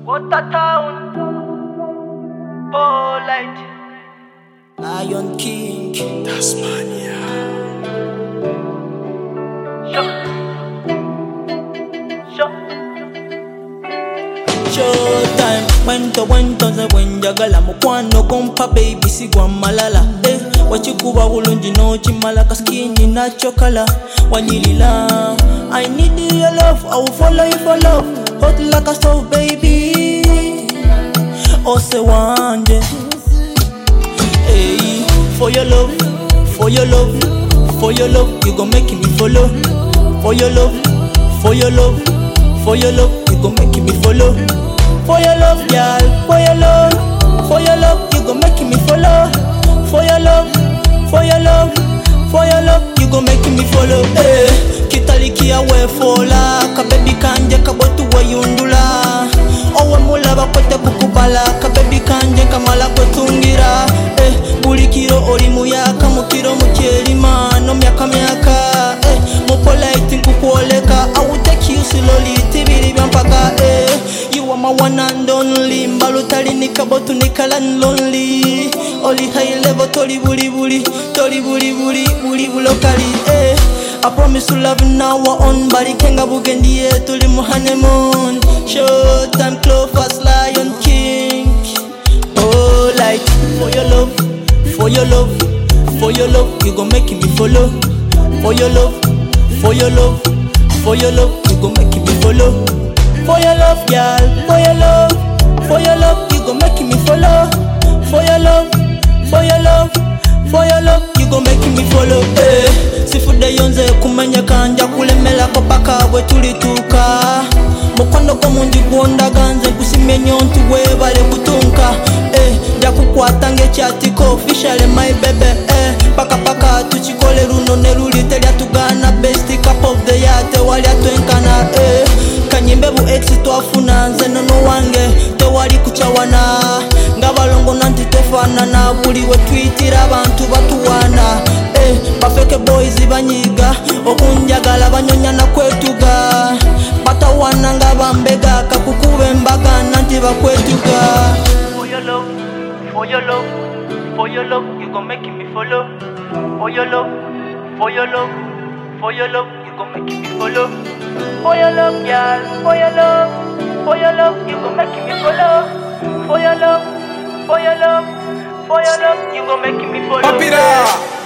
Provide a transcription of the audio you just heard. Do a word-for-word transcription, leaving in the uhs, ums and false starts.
Watertown, Polite, Lion King, Tasmania. Show, show. Showtime. Wento wento ze wenjagala mukwano gompa baby sigwa malala. Eh, wachikuba bulungi no chimala kaskini na chokala. Wanyilila, I need your love, I will follow you for love. Hot like a stove baby. Ose wanje. Hey, for your love, for your love, for your love, you gon' make me follow. For your love, for your love, for your love, you gon' make me follow. For your love, girl, for your love, for your love, you gon' make me follow. For your love, for your love, for your love, you gon' make me follow. Hey, kitalikia we fola, ka baby kanje kabotu wayundula. Owe mulaba kote kukubala, ka baby kanje kamala kwetungira. Eh, bulikiro oli muyaka mukiro mukyerima no myaka myaka. Eh, mu polite nkukwoleka, I will take you slowly tibiri byampaka. Eh, you are my one and only, mbalutali nikabotu nikala lonely. Oli high level toli buli buli, toli buli buli buli bulokali. Eh, I promise to love you now we're on body kenga bugendi ye tuli mu honeymoon. Showtime close fast Lion King. Oh, like for your love, for your love, for your love, you gon' make me follow. For your love, for your love, for your love, you gon' make me follow. For your love, girl, for your love, for your love, you gon' make me follow. For your love, for your love, for your love, you gon' make me follow. Eh, sifude yonze kumenya kanja kulemela ko paka bwe tulituka. Mukono ko munji gwonda ganze kusimenya ontu we bale kutunka. Eh, jakukwata ngechatiko official my baby. Eh, paka paka tuchikole runo neruli telya tugana best cup of the year te wali atwenkana. Eh, kanyimbe bu ex twafuna nze nono wange te wali kuchawana. Ngabalongo nanti tefana na buli we twitira abantu batuwana. Eh, bafeke boys banyiga okunjagala banyonya na kwetuga. Batawana nga bambega kakukube mbaga nanti bakwetuga. For your love, for your love, for your love, you gon' make me follow. For your love, for your love, for your love, you gon' make me follow. For your love, girl, for your love, for your love, you gon' make me follow. For your love, for your love, for your love, you gon' make me follow. Papira!